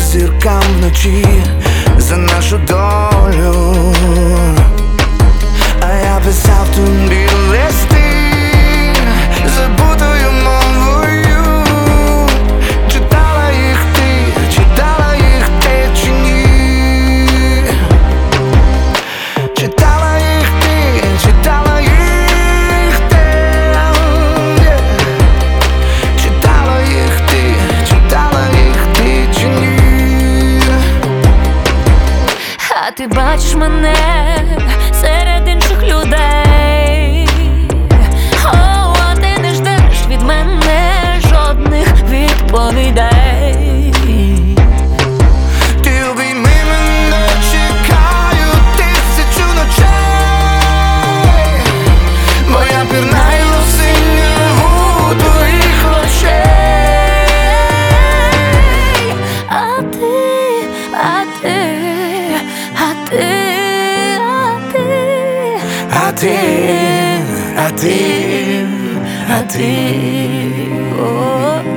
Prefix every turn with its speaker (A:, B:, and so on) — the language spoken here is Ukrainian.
A: зіркам вночі за нашу долю. А я писав тобі листи забутою мовою. Читала їх ти чи ні? Читала їх ти чи ні?
B: А ти бачиш мене серед інших людей. О, а ти не ждеш від мене жодних відповідей.
A: Ти обійми мене, чекаю тисячу ночей, бо я пірнаю в синеву твоїх очей.
B: А ти, а ти, а ти, а ти,
A: А ти,
B: а ти, о.